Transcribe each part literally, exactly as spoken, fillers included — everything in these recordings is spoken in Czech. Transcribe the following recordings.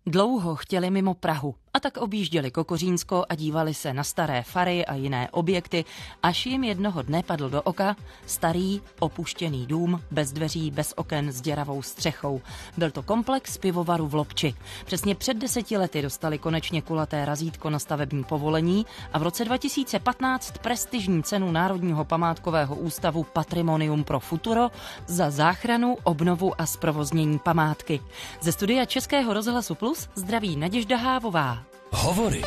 Dlouho chtěli mimo Prahu a tak objížděli Kokořínsko a dívali se na staré fary a jiné objekty, až jim jednoho dne padl do oka starý opuštěný dům bez dveří, bez oken s děravou střechou. Byl to komplex pivovaru v Lobči. Přesně před deseti lety dostali konečně kulaté razítko na stavební povolení a v roce dva tisíce patnáct prestižní cenu Národního památkového ústavu Patrimonium pro futuro za záchranu, obnovu a zprovoznění památky. Ze studia Českého rozhlasu Plus zdraví Naděžda Hávová. Hovory.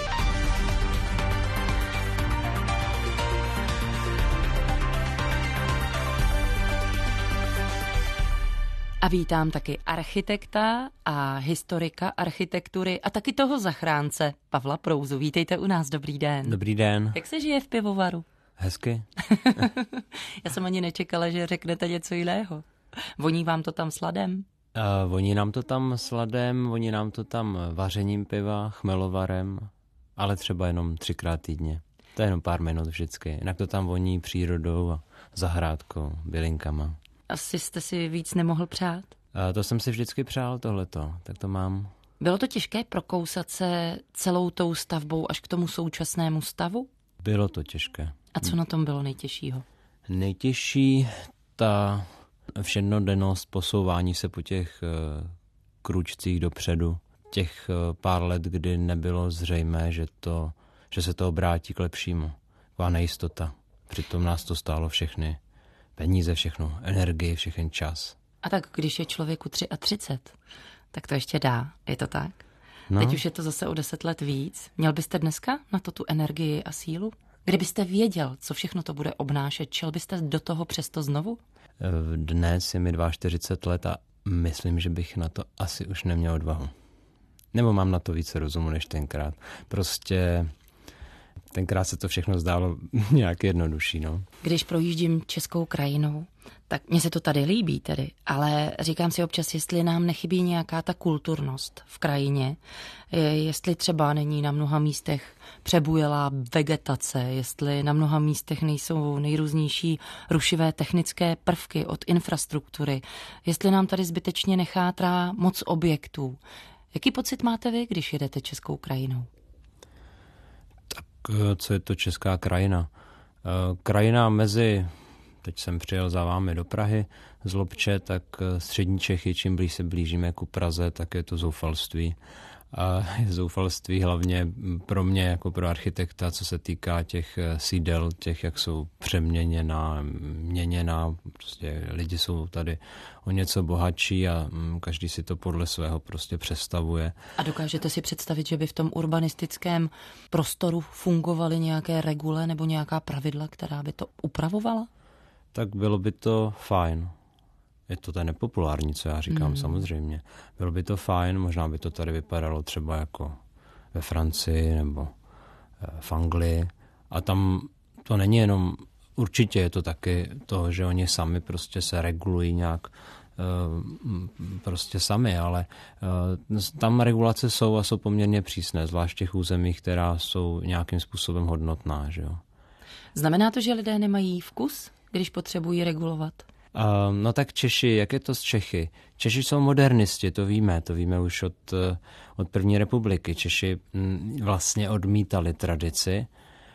A vítám taky architekta a historika architektury a taky toho zachránce Pavla Prouzu. Vítejte u nás, dobrý den. Dobrý den. Jak se žije v pivovaru? Hezky. Já jsem ani nečekala, že řeknete něco jiného. Voní vám to tam sladem? Uh, voní nám to tam sladem, voní nám to tam vařením piva, chmelovarem, ale třeba jenom třikrát týdně. To je jenom pár minut vždycky. Jinak to tam voní přírodou a zahrádkou, bylinkama. Asi jste si víc nemohl přát? Uh, to jsem si vždycky přál, tohleto, tak to mám. Bylo to těžké prokousat se celou tou stavbou až k tomu současnému stavu? Bylo to těžké. A co na tom bylo nejtěžšího? Nejtěžší ta všednodennost, posouvání se po těch uh, kručcích dopředu. Těch uh, pár let, kdy nebylo zřejmé, že, to, že se to obrátí k lepšímu. Taková nejistota. Přitom nás to stálo všechny peníze, všechno, energii, všechen čas. A tak když je člověku třicet tři, tak to ještě dá. Je to tak? No. Teď už je to zase o deset let víc. Měl byste dneska na to tu energii a sílu? Kdybyste věděl, co všechno to bude obnášet, šel byste do toho přesto znovu? Dnes je mi čtyřicet dva let a myslím, že bych na to asi už neměl odvahu. Nebo mám na to více rozumu než tenkrát. Prostě tenkrát se to všechno zdálo nějak jednodušší, no. Když projíždím českou krajinou, tak mně se to tady líbí tedy, ale říkám si občas, jestli nám nechybí nějaká ta kulturnost v krajině, jestli třeba není na mnoha místech přebujelá vegetace, jestli na mnoha místech nejsou nejrůznější rušivé technické prvky od infrastruktury, jestli nám tady zbytečně nechátrá moc objektů. Jaký pocit máte vy, když jedete českou krajinou? Tak co je to česká krajina? Krajina mezi, teď jsem přijel za vámi do Prahy z Lobče, tak střední Čechy, čím blíž se blížíme ku Praze, tak je to zoufalství. A je zoufalství hlavně pro mě, jako pro architekta, co se týká těch sídel, těch, jak jsou přeměněná, měněná. Prostě lidi jsou tady o něco bohatší a každý si to podle svého prostě představuje. A dokážete si představit, že by v tom urbanistickém prostoru fungovaly nějaké regule nebo nějaká pravidla, která by to upravovala? Tak bylo by to fajn. Je to tady nepopulární, co já říkám, hmm. samozřejmě. Bylo by to fajn, možná by to tady vypadalo třeba jako ve Francii nebo v Anglii. A tam to není jenom, určitě je to taky to, že oni sami prostě se regulují nějak prostě sami, ale tam regulace jsou a jsou poměrně přísné, zvlášť v těch územích, která jsou nějakým způsobem hodnotná. Že jo? Znamená to, že lidé nemají vkus, když potřebují regulovat? Uh, no tak Češi, jak je to s Čechy? Češi jsou modernisti, to víme, to víme už od, od první republiky. Češi m, vlastně odmítali tradici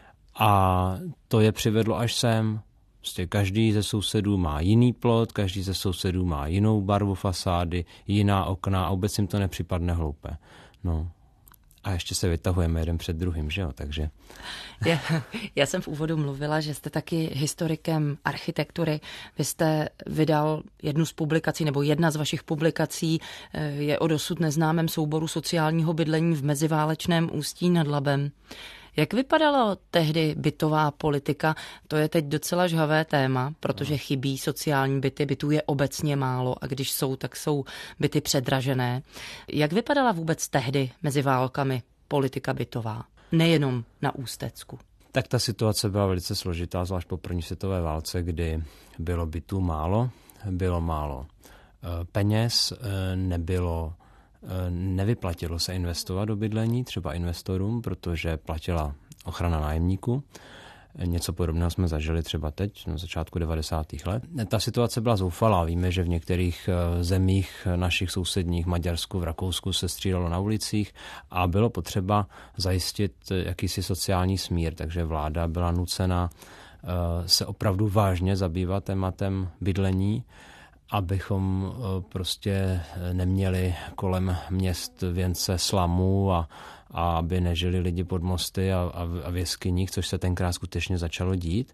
a to je přivedlo až sem. Prostě každý ze sousedů má jiný plot, každý ze sousedů má jinou barvu fasády, jiná okna a vůbec jim to nepřipadne hloupé. No. A ještě se vytahujeme jeden před druhým, že jo, takže... Já, já jsem v úvodu mluvila, že jste taky historikem architektury. Vy jste vydal jednu z publikací, nebo jedna z vašich publikací je o dosud neznámém souboru sociálního bydlení v meziválečném Ústí nad Labem. Jak vypadala tehdy bytová politika? To je teď docela žhavé téma, protože chybí sociální byty, bytů je obecně málo a když jsou, tak jsou byty předražené. Jak vypadala vůbec tehdy mezi válkami politika bytová? Nejenom na Ústecku. Tak ta situace byla velice složitá, zvlášť po první světové válce, kdy bylo bytů málo, bylo málo peněz, nebylo... Nevyplatilo se investovat do bydlení, třeba investorům, protože platila ochrana nájemníků. Něco podobného jsme zažili třeba teď, na začátku devadesátých let. Ta situace byla zoufalá. Víme, že v některých zemích našich sousedních, Maďarsku, v Rakousku, se střídalo na ulicích a bylo potřeba zajistit jakýsi sociální smír, takže vláda byla nucena se opravdu vážně zabývat tématem bydlení, abychom prostě neměli kolem měst věnce slamů a, a aby nežili lidi pod mosty a, a, a v jeskyních, což se tenkrát skutečně začalo dít.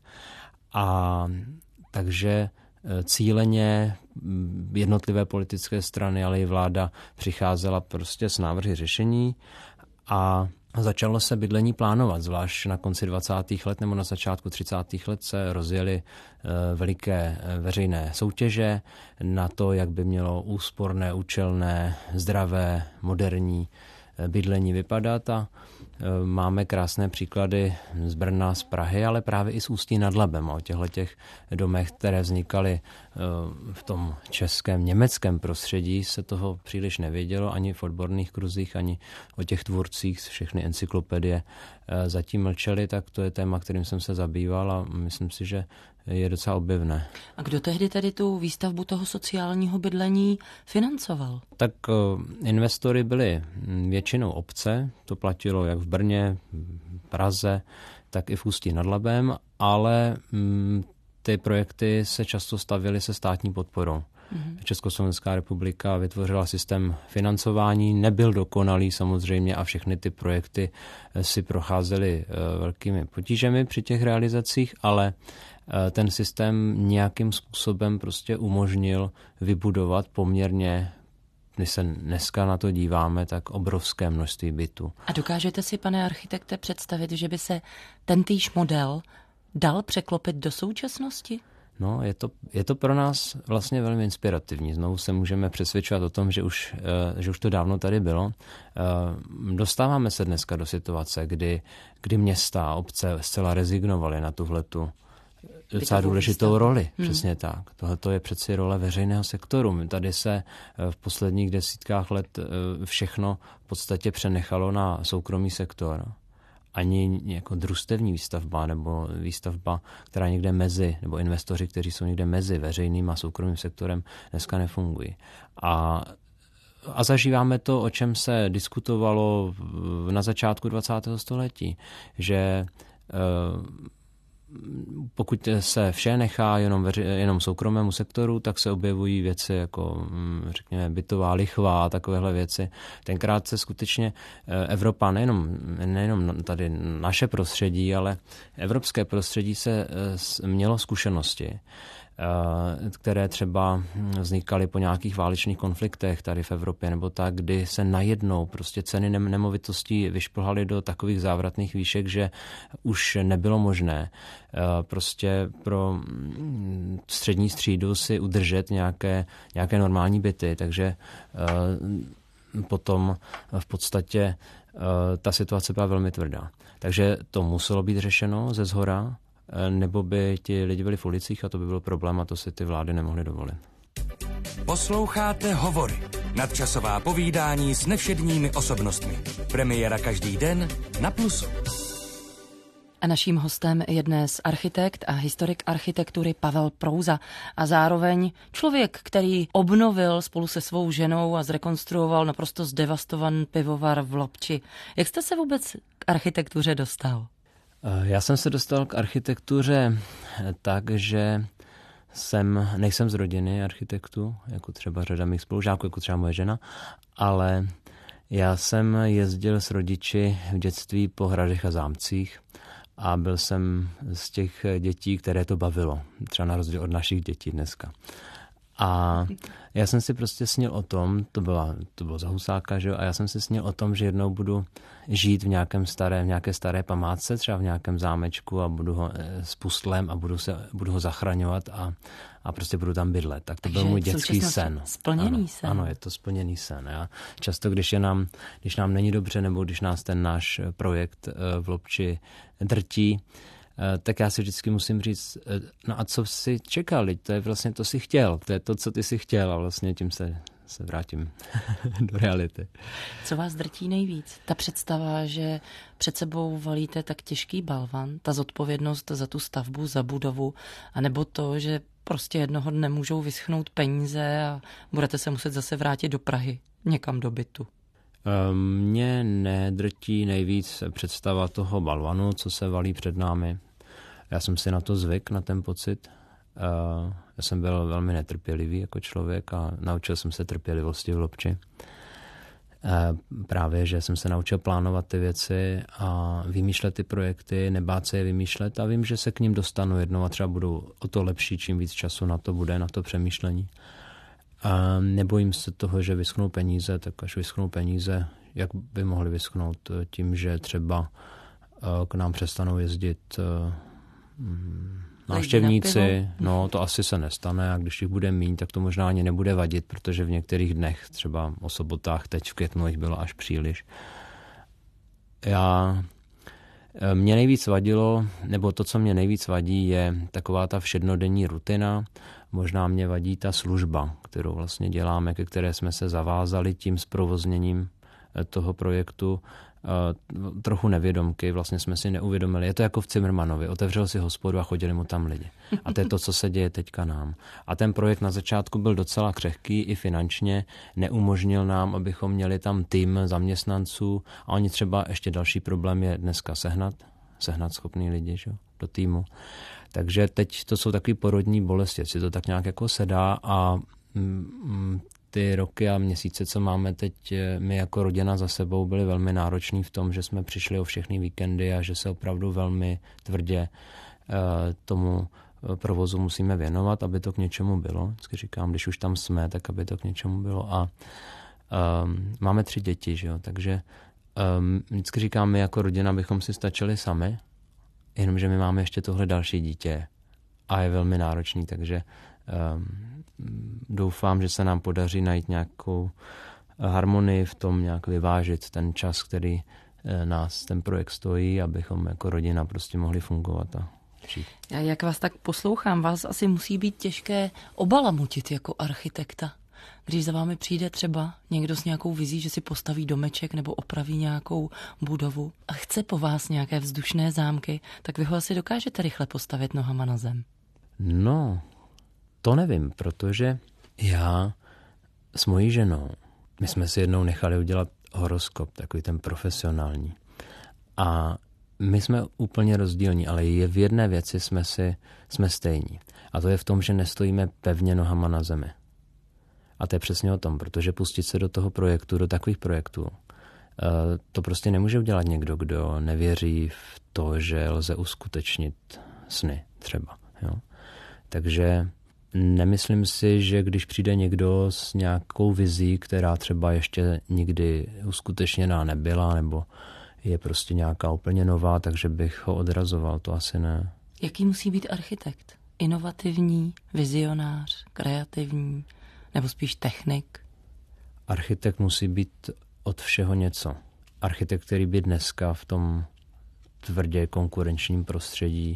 A takže cíleně jednotlivé politické strany, ale i vláda přicházela prostě s návrhy řešení a začalo se bydlení plánovat, zvlášť na konci dvacátých let nebo na začátku třicátých let se rozjely veliké veřejné soutěže na to, jak by mělo úsporné, účelné, zdravé, moderní bydlení vypadat a máme krásné příklady z Brna, z Prahy, ale právě i z Ústí nad Labem o těchto těch domech, které vznikaly v tom českém, německém prostředí, se toho příliš nevědělo ani v odborných kruzích, ani o těch tvůrcích, všechny encyklopedie zatím mlčely, tak to je téma, kterým jsem se zabýval a myslím si, že je docela objevné. A kdo tehdy tedy tu výstavbu toho sociálního bydlení financoval? Tak investory byly většinou obce, to platilo jak v Brně, Praze, tak i v Ústí nad Labem, ale ty projekty se často stavěly se státní podporou. Mm-hmm. Československá republika vytvořila systém financování, nebyl dokonalý samozřejmě a všechny ty projekty si procházely velkými potížemi při těch realizacích, ale ten systém nějakým způsobem prostě umožnil vybudovat poměrně, když se dneska na to díváme, tak obrovské množství bytů. A dokážete si, pane architekte, představit, že by se tentýž model dal překlopit do současnosti? No, je to, je to pro nás vlastně velmi inspirativní. Znovu se můžeme přesvědčovat o tom, že už, že už to dávno tady bylo. Dostáváme se dneska do situace, kdy, kdy města a obce zcela rezignovaly na tuhletu docela důležitou roli. Hmm. Přesně tak. Tohle je přeci role veřejného sektoru. Tady se v posledních desítkách let všechno v podstatě přenechalo na soukromý sektor. Ani jako družstevní výstavba nebo výstavba, která někde mezi, nebo investoři, kteří jsou někde mezi veřejným a soukromým sektorem, dneska nefungují. A, a zažíváme to, o čem se diskutovalo na začátku dvacátého století, že pokud se vše nechá jenom, veři, jenom soukromému sektoru, tak se objevují věci jako, řekněme, bytová lichva a takovéhle věci. Tenkrát se skutečně Evropa, nejenom, nejenom tady naše prostředí, ale evropské prostředí se mělo zkušenosti, které třeba vznikaly po nějakých válečných konfliktech tady v Evropě nebo tak, kdy se najednou prostě ceny nemovitostí vyšplhaly do takových závratných výšek, že už nebylo možné prostě pro střední třídu si udržet nějaké, nějaké normální byty, takže potom v podstatě ta situace byla velmi tvrdá. Takže to muselo být řešeno ze shora, nebo by ti lidi byli v ulicích a to by byl problém a to si ty vlády nemohly dovolit. Posloucháte Hovory, nadčasová povídání s nevšedními osobnostmi. Premiéra každý den na Plusu. A naším hostem je dnes architekt a historik architektury Pavel Prouza a zároveň člověk, který obnovil spolu se svou ženou a zrekonstruoval naprosto zdevastovaný pivovar v Lobči. Jak jste se vůbec k architektuře dostal? Já jsem se dostal k architektuře tak, že jsem, nejsem z rodiny architektů, jako třeba řada mých spolužáků, jako třeba moje žena, ale já jsem jezdil s rodiči v dětství po hradech a zámcích a byl jsem z těch dětí, které to bavilo, třeba na rozdíl od našich dětí dneska. A já jsem si prostě snil o tom, to, byla, to bylo za Husáka, že jo, a já jsem si snil o tom, že jednou budu žít v nějakém staré, v nějaké staré památce, třeba v nějakém zámečku a budu ho s pustlem a budu, se, budu ho zachraňovat a, a prostě budu tam bydlet. Tak to Takže byl můj dětský sen. Splněný ano, sen. Ano, je to splněný sen. Já často, když, je nám, když nám není dobře, nebo když nás ten náš projekt v Lobči drtí, tak já si vždycky musím říct, no a co jsi čekal, to je vlastně to, si chtěl, to je to, co ty si chtěl a vlastně tím se se vrátím do reality. Co vás drtí nejvíc? Ta představa, že před sebou valíte tak těžký balvan, ta zodpovědnost za tu stavbu, za budovu, anebo to, že prostě jednoho dne můžou vyschnout peníze a budete se muset zase vrátit do Prahy, někam do bytu? Mě nedrtí nejvíc představa toho balvanu, co se valí před námi. Já jsem si na to zvyk, na ten pocit. Já jsem byl velmi netrpělivý jako člověk a naučil jsem se trpělivosti v Lobči. Právě, že jsem se naučil plánovat ty věci a vymýšlet ty projekty, nebát se je vymýšlet a vím, že se k ním dostanu jednou a třeba budou o to lepší, čím víc času na to bude, na to přemýšlení. A nebojím se toho, že vyschnou peníze, tak až vyschnou peníze, jak by mohly vyschnout tím, že třeba k nám přestanou jezdit návštěvníci, no to asi se nestane a když jich bude míň, tak to možná ani nebude vadit, protože v některých dnech, třeba o sobotách, teď v květnu jich bylo až příliš. Já, mě nejvíc vadilo, nebo to, co mě nejvíc vadí, je taková ta všednodenní rutina. Možná mě vadí ta služba, kterou vlastně děláme, ke které jsme se zavázali tím zprovozněním toho projektu. Trochu nevědomky, vlastně jsme si neuvědomili. Je to jako v Cimrmanovi, otevřel si hospodu a chodili mu tam lidi. A to je to, co se děje teďka nám. A ten projekt na začátku byl docela křehký i finančně, neumožnil nám, abychom měli tam tým zaměstnanců a oni třeba ještě další problém je dneska sehnat, sehnat schopný lidi, že, do týmu. Takže teď to jsou takový porodní bolesti, si to tak nějak jako sedá a mm, ty roky a měsíce, co máme teď my jako rodina za sebou, byly velmi náročný v tom, že jsme přišli o všechny víkendy a že se opravdu velmi tvrdě tomu provozu musíme věnovat, aby to k něčemu bylo. Vždycky říkám, když už tam jsme, tak aby to k něčemu bylo. A um, máme tři děti, že jo? Takže um, vždycky říkám, my jako rodina bychom si stačili sami, jenomže my máme ještě tohle další dítě a je velmi náročný, takže um, doufám, že se nám podaří najít nějakou harmonii v tom, nějak vyvážit ten čas, který nás ten projekt stojí, abychom jako rodina prostě mohli fungovat a žít. Já jak vás tak poslouchám, vás asi musí být těžké obalamutit jako architekta. Když za vámi přijde třeba někdo s nějakou vizí, že si postaví domeček nebo opraví nějakou budovu a chce po vás nějaké vzdušné zámky, tak vy ho asi dokážete rychle postavit nohama na zem. No, to nevím, protože já s mojí ženou, my jsme si jednou nechali udělat horoskop, takový ten profesionální. A my jsme úplně rozdílní, ale je v jedné věci jsme si jsme stejní. A to je v tom, že nestojíme pevně nohama na zemi. A to je přesně o tom, protože pustit se do toho projektu, do takových projektů, to prostě nemůže udělat někdo, kdo nevěří v to, že lze uskutečnit sny třeba. Jo? Takže nemyslím si, že když přijde někdo s nějakou vizí, která třeba ještě nikdy uskutečněná nebyla, nebo je prostě nějaká úplně nová, takže bych ho odrazoval, to asi ne. Jaký musí být architekt? Inovativní, vizionář, kreativní, nebo spíš technik? Architekt musí být od všeho něco. Architekt, který by dneska v tom tvrdě konkurenčním prostředí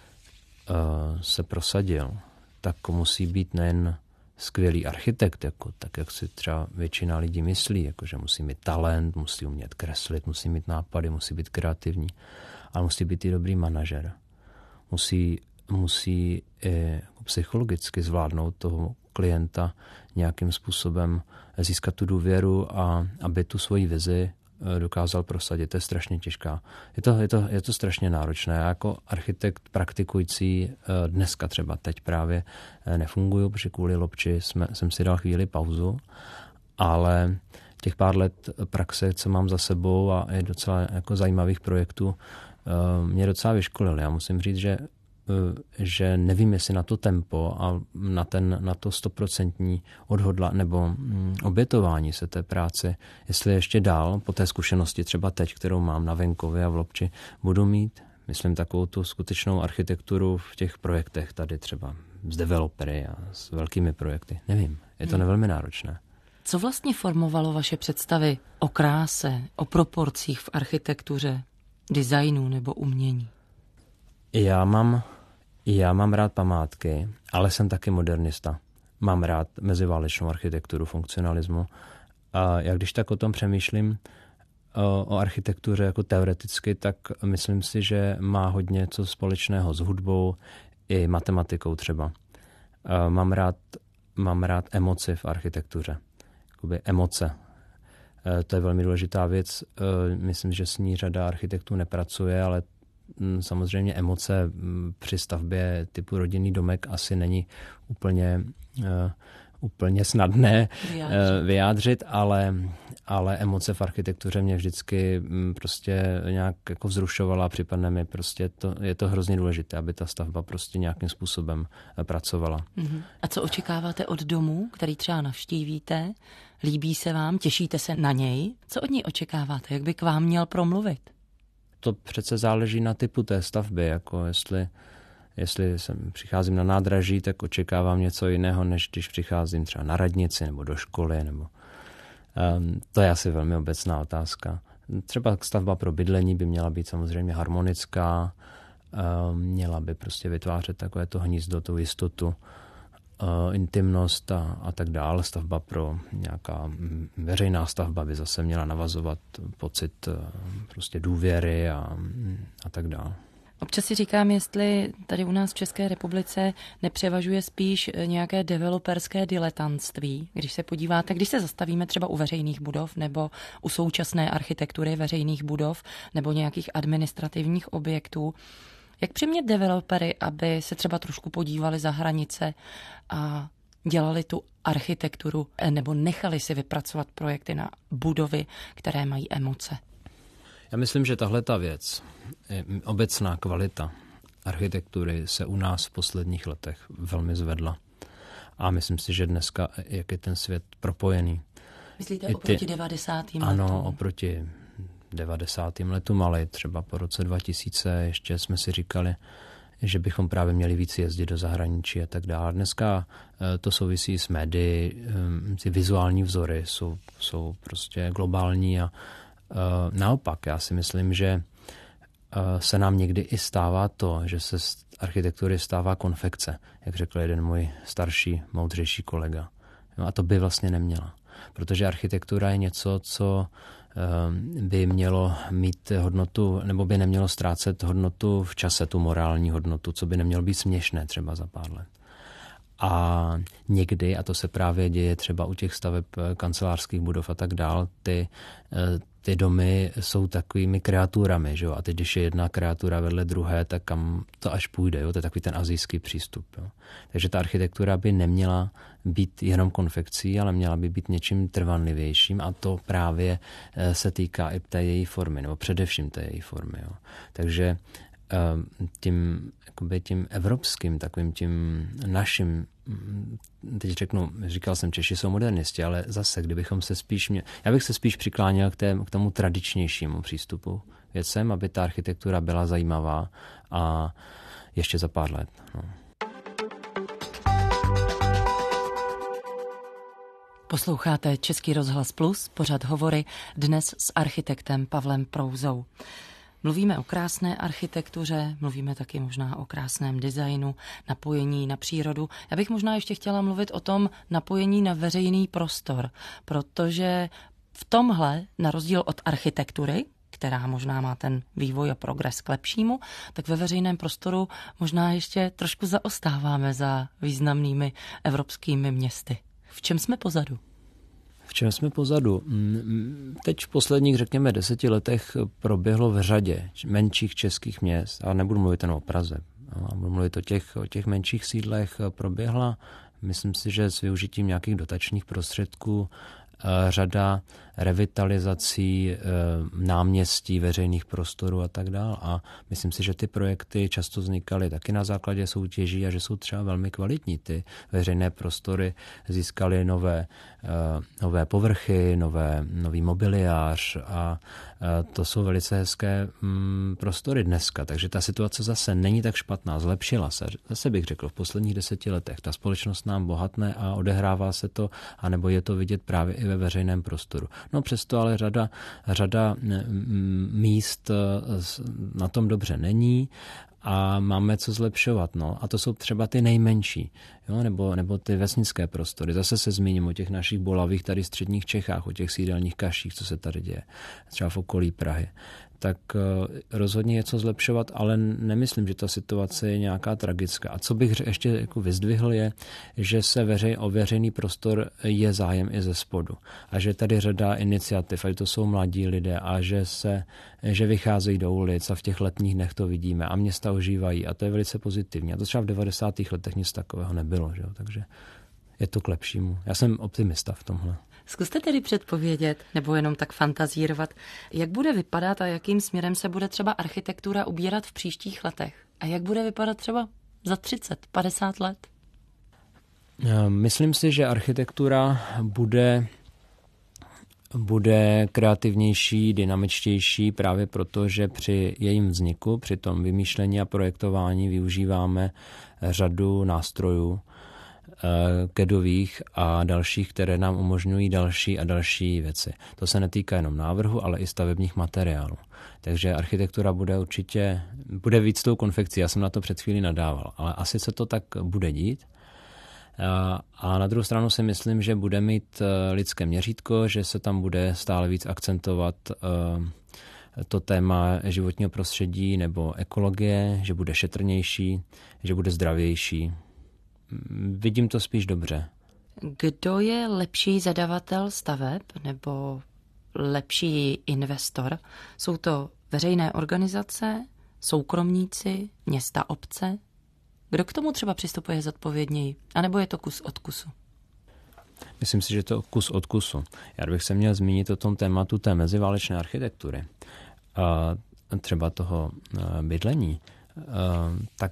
uh, se prosadil, tak musí být nejen skvělý architekt, jako, tak jak si třeba většina lidí myslí, jako, že musí mít talent, musí umět kreslit, musí mít nápady, musí být kreativní, ale musí být i dobrý manažer. Musí, musí i psychologicky zvládnout toho klienta nějakým způsobem, získat tu důvěru a aby tu svoji vizi dokázal prosadit. To je strašně těžká. Je to, je to, je to strašně náročné. Já jako architekt praktikující dneska třeba teď právě nefunguju, protože kvůli Lobči jsme, jsem si dal chvíli pauzu, ale těch pár let praxe, co mám za sebou a je docela jako zajímavých projektů, mě docela vyškolil. Já musím říct, že že nevím, jestli na to tempo a na, ten, na to stoprocentní odhodla nebo obětování se té práce, jestli ještě dál po té zkušenosti třeba teď, kterou mám na venkově a v Lobči, budu mít, myslím, takovou tu skutečnou architekturu v těch projektech tady třeba s developery a s velkými projekty. Nevím, je to hmm. velmi náročné. Co vlastně formovalo vaše představy o kráse, o proporcích v architektuře, designu nebo umění? Já mám, já mám rád památky, ale jsem taky modernista. mám rád meziválečnou architekturu, funkcionalismu. A já když tak o tom přemýšlím, o, o architektuře jako teoreticky, tak myslím si, že má hodně co společného s hudbou i matematikou třeba. A mám rád, mám rád emoci v architektuře. Jakoby emoce. To je velmi důležitá věc. Myslím, že s ní řada architektů nepracuje, ale samozřejmě emoce při stavbě typu rodinný domek asi není úplně, úplně snadné vyjádřit, vyjádřit ale, ale emoce v architektuře mě vždycky prostě nějak jako vzrušovala a připadne mi prostě, to, je to hrozně důležité, aby ta stavba prostě nějakým způsobem pracovala. Uh-huh. A co očekáváte od domu, který třeba navštívíte? Líbí se vám? Těšíte se na něj? Co od něj očekáváte? Jak by k vám měl promluvit? To přece záleží na typu té stavby, jako jestli, jestli jsem, přicházím na nádraží, tak očekávám něco jiného, než když přicházím třeba na radnici nebo do školy. Nebo, um, to je asi velmi obecná otázka. Třeba stavba pro bydlení by měla být samozřejmě harmonická, um, měla by prostě vytvářet takové to hnízdo, tu jistotu, uh, intimnost a, a tak dále. Stavba pro nějaká veřejná stavba by zase měla navazovat pocit uh, prostě důvěry a, a tak dále. Občas si říkám, jestli tady u nás v České republice nepřevažuje spíš nějaké developerské diletantství. Když se podíváte, když se zastavíme třeba u veřejných budov nebo u současné architektury veřejných budov nebo nějakých administrativních objektů, jak přimět developery, aby se třeba trošku podívali za hranice a dělali tu architekturu nebo nechali si vypracovat projekty na budovy, které mají emoce? Já myslím, že tahle ta věc, obecná kvalita architektury se u nás v posledních letech velmi zvedla. A myslím si, že dneska, jak je ten svět propojený. Myslíte ty, oproti devadesátým letům? Ano, oproti devadesátým letům, ale třeba po roce dva tisíce ještě jsme si říkali, že bychom právě měli víc jezdit do zahraničí a tak dále. Dneska to souvisí s médii, ty vizuální vzory jsou, jsou prostě globální a naopak, já si myslím, že se nám někdy i stává to, že se z architektury stává konfekce, jak řekl jeden můj starší, moudřejší kolega. No a to by vlastně neměla, protože architektura je něco, co by mělo mít hodnotu, nebo by nemělo ztrácet hodnotu v čase, tu morální hodnotu, co by nemělo být směšné třeba za pár let. A někdy, a to se právě děje třeba u těch staveb kancelářských budov a tak dál, ty, ty domy jsou takovými kreaturami, že jo? A teď, když je jedna kreatura vedle druhé, tak kam to až půjde, jo? To je takový ten asijský přístup. Jo? Takže ta architektura by neměla být jenom konfekcí, ale měla by být něčím trvanlivějším a to právě se týká i té její formy, nebo především té její formy. Jo? Takže tím, jakoby tím evropským, takovým tím naším, teď řeknu, říkal jsem, Češi jsou modernisti, ale zase, kdybychom se spíš, mě, já bych se spíš přikláněl k, té, k tomu tradičnějšímu přístupu věcem, aby ta architektura byla zajímavá a ještě za pár let. No. Posloucháte Český rozhlas Plus, pořad Hovory, dnes s architektem Pavlem Prouzou. Mluvíme o krásné architektuře, mluvíme taky možná o krásném designu, napojení na přírodu. Já bych možná ještě chtěla mluvit o tom napojení na veřejný prostor, protože v tomhle, na rozdíl od architektury, která možná má ten vývoj a progres k lepšímu, tak ve veřejném prostoru možná ještě trošku zaostáváme za významnými evropskými městy. V čem jsme pozadu? V čem jsme pozadu? Teď v posledních, řekněme, deseti letech proběhlo v řadě menších českých měst, a nebudu mluvit jen o Praze, budu mluvit o těch, o těch menších sídlech, proběhla, myslím si, že s využitím nějakých dotačních prostředků řada revitalizací náměstí, veřejných prostorů a tak dále. A myslím si, že ty projekty často vznikaly taky na základě soutěží a že jsou třeba velmi kvalitní. Ty veřejné prostory získaly nové, nové povrchy, nové, nový mobiliář a to jsou velice hezké prostory dneska. Takže ta situace zase není tak špatná, zlepšila se. Zase bych řekl, v posledních deseti letech ta společnost nám bohatne a odehrává se to, anebo je to vidět právě i ve veřejném prostoru. No přesto ale řada, řada míst na tom dobře není a máme co zlepšovat. No. A to jsou třeba ty nejmenší, jo? Nebo, nebo ty vesnické prostory. Zase se zmíním o těch našich bolavých tady středních Čechách, o těch sídelních kaších, co se tady děje, třeba v okolí Prahy. Tak rozhodně je co zlepšovat, ale nemyslím, že ta situace je nějaká tragická. A co bych ještě jako vyzdvihl je, že se veřej, o veřejný prostor je zájem i ze spodu. A že tady řada iniciativ, ať to jsou mladí lidé a že, se, že vycházejí do ulic a v těch letních dnech to vidíme a města ožívají a to je velice pozitivní. A to třeba v devadesátých letech nic takového nebylo, že jo? Takže je to k lepšímu. Já jsem optimista v tomhle. Zkuste tedy předpovědět, nebo jenom tak fantazírovat, jak bude vypadat a jakým směrem se bude třeba architektura ubírat v příštích letech. A jak bude vypadat třeba za třicet, padesát let? Myslím si, že architektura bude, bude kreativnější, dynamičtější právě proto, že při jejím vzniku, při tom vymýšlení a projektování využíváme řadu nástrojů, kedových a dalších, které nám umožňují další a další věci. To se netýká jenom návrhu, ale i stavebních materiálů. Takže architektura bude určitě, bude víc tou konfekcí. Já jsem na to před chvílí nadával, ale asi se to tak bude dít. A na druhou stranu si myslím, že bude mít lidské měřítko, že se tam bude stále víc akcentovat to téma životního prostředí nebo ekologie, že bude šetrnější, že bude zdravější. Vidím to spíš dobře. Kdo je lepší zadavatel staveb nebo lepší investor? Jsou to veřejné organizace, soukromníci, města, obce? Kdo k tomu třeba přistupuje zodpovědněji? A nebo je to kus od kusu? Myslím si, že to kus od kusu. Já bych se měl zmínit o tom tématu té meziválečné architektury. A třeba toho bydlení. A tak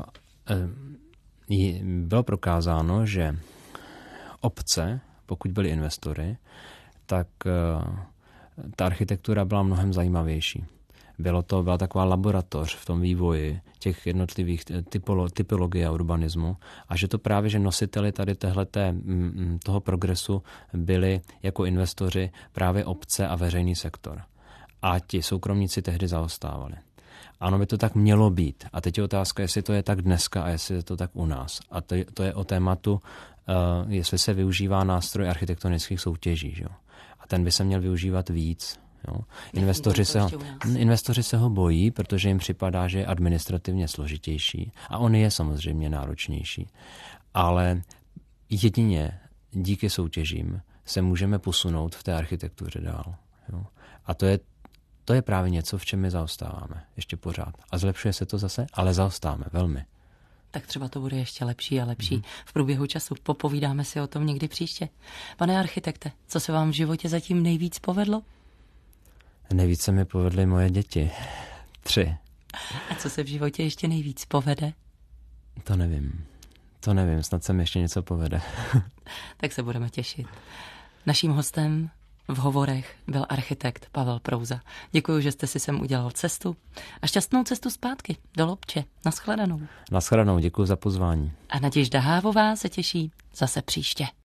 bylo prokázáno, že obce, pokud byly investory, tak ta architektura byla mnohem zajímavější. Bylo to, byla taková laboratoř v tom vývoji těch jednotlivých typolo, typologie a urbanismu a že to právě, že nositeli tady téhleté, toho progresu byli jako investoři právě obce a veřejný sektor. A ti soukromníci tehdy zaostávali. Ano, by to tak mělo být. A teď je otázka, jestli to je tak dneska a jestli je to tak u nás. A to, to je o tématu, uh, jestli se využívá nástroj architektonických soutěží. Že? A ten by se měl využívat víc. Jo? Investoři, se ho, investoři se ho bojí, protože jim připadá, že je administrativně složitější. A on je samozřejmě náročnější. Ale jedině díky soutěžím se můžeme posunout v té architektuře dál. Jo? A to je To je právě něco, v čem my zaostáváme. Ještě pořád. A zlepšuje se to zase, ale zaostáváme velmi. Tak třeba to bude ještě lepší a lepší. Mm-hmm. V průběhu času popovídáme si o tom někdy příště. Pane architekte, co se vám v životě zatím nejvíc povedlo? Nejvíc se mi povedly moje děti. Tři. A co se v životě ještě nejvíc povede? To nevím. To nevím, snad se mi ještě něco povede. Tak se budeme těšit. Naším hostem v hovorech byl architekt Pavel Prouza. Děkuji, že jste si sem udělal cestu a šťastnou cestu zpátky do Lobče. Naschledanou. Naschledanou, děkuji za pozvání. A Naděžda Hávová se těší zase příště.